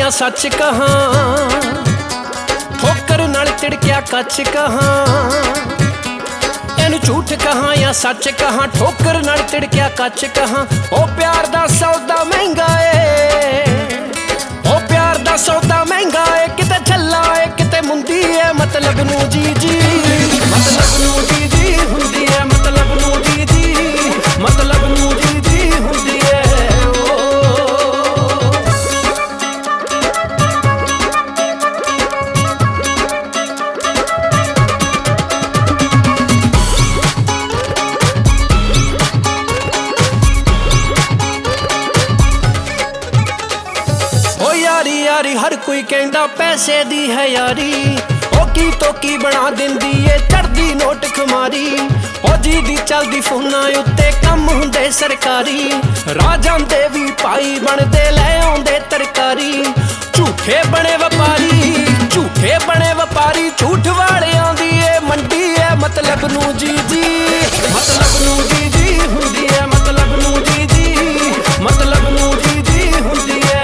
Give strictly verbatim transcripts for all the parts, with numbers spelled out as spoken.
या सच कहां, ठोकर नाल तिड़किया कच कहां। इनू झूठ कहां या सच कहां, ठोकर नाल तिड़किया कच कहां। ओ प्यार दा सौदा महंगा है, ओ प्यार दा सौदा महंगा है। किते छल्ला है किते मुंदी है, मतलब नू जी जी, मतलब नू जी जी हुंदी है, मतलब नू जी जी, मतलब नू जी जी हुंदी है। यारी यारी हर कोई कहंदा पैसे दी है यारी, ओ की तो की बना दिंदी है चढ़दी नोट खुमारी। ओ जी दी चलदी फोना उत्ते कम हुंदे सरकारी, राजां दे भी पाई बनदे लै आउंदे तरकारी। झूठे बने व्यापारी, झूठे बने व्यापारी, झूठ वालियां दी ए मंडी है, मतलब नू जी जी, मतलब नू जी जी हुंदी है, मतलब नू जी जी, मतलब नू जी जी हुंदी है।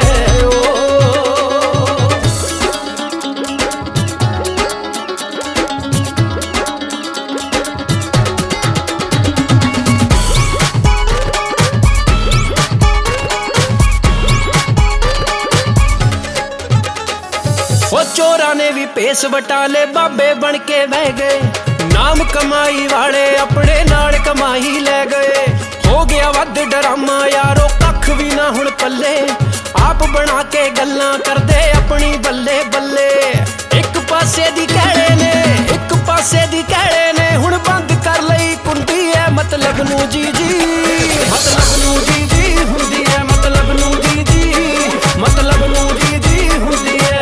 चोरा ने भी पेस बटाले बाबे बन के बह गए, नाम कमाई वाले अपने नाल कमाई ले गए। हो गया वध डरामा यारो कख भी ना हुण पल्ले, आप बना के गल्लां करदे अपनी बल्ले बल्ले। एक पासे दी कहड़े ने, एक पासे दी कहड़े ने, हुण बंद कर लई कुंडी है, मतलब नू जी जी, मतलब नू जी जी हुंदी है, मतलब नू जी जी, मतलब नू जी जी हुंदी है।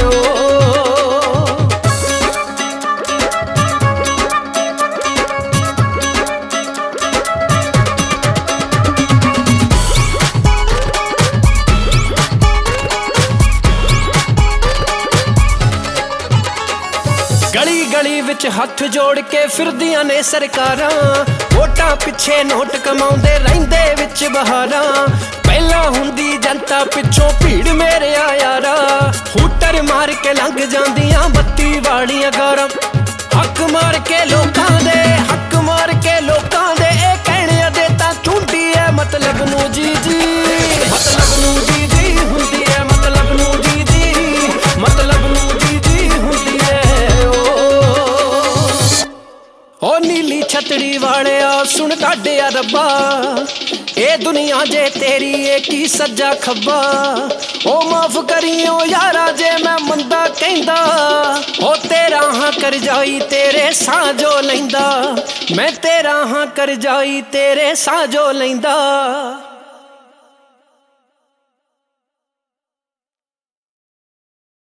गली गली विच हथ जोड़ के फिरदियां ने सरकारां, वोटां पिछे नोट कमाउंदे रहिंदे विच बहारां। पहला हुंदी जनता पिछों भीड़ मेरे यारा, हूटर मार के लंघ जांदियां बत्ती वालियां गारां। हक मार के लोकां दे, हक मार के लोकां दे, ए कहणे दे तां झूठी है, मतलब नू जी जी, मतलब नू जी जी हुंदी है, मतलब नू जी जी, मतलब नू जी जी हुंदी है। ओ नीली छतड़ी वाले आ सुन काढिया रब्बा, ए दुनिया जे तेरी ए की सज्जा खब्बा। ओ माफ करियो यारा जे मैं मंदा कहंदा, ओ तेरा हां कर जाई तेरे साजो लैंदा, मैं तेरा हां कर जाई तेरे साजो लैंदा।